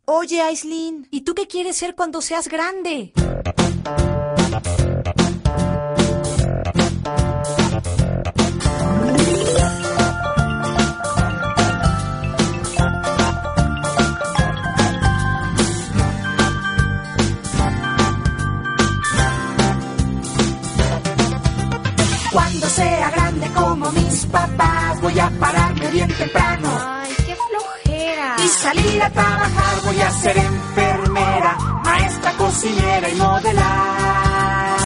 Oye, Aislinn, ¿y tú qué quieres ser cuando seas grande? Cuando sea grande como mis papás, voy a pararme bien temprano. Ay, qué flojera. Y salir a trabajar, voy a ser enfermera, maestra, cocinera y modelar.